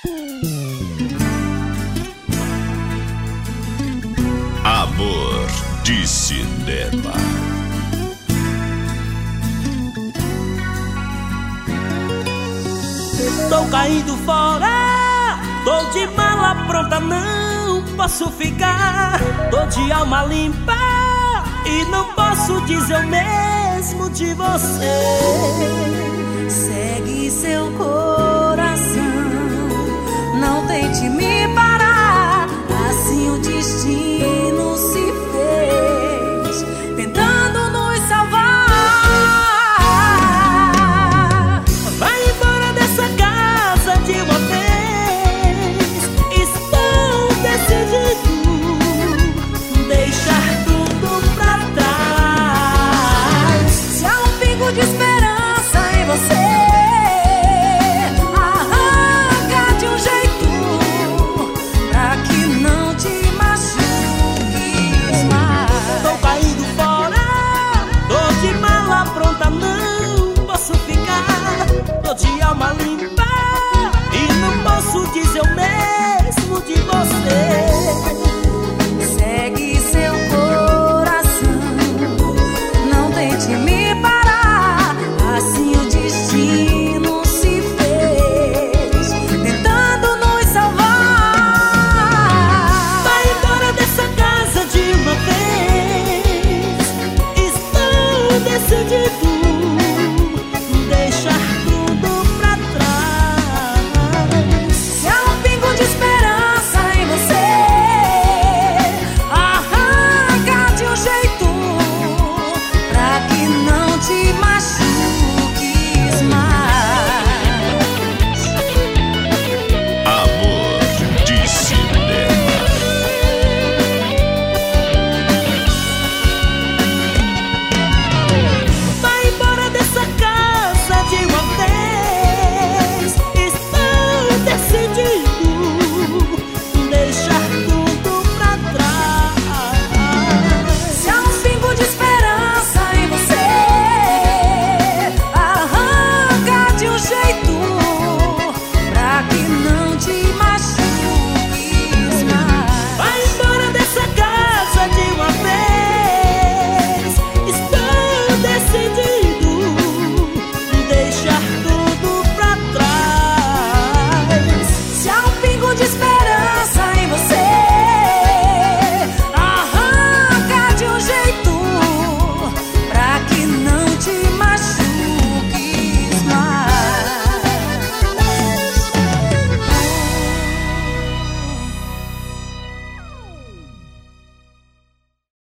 Amor de cinema. Tô caindo fora, tô de mala pronta, não posso ficar. Tô de alma limpa e não posso dizer o mesmo de você. Segue seu coração, não tente me parar.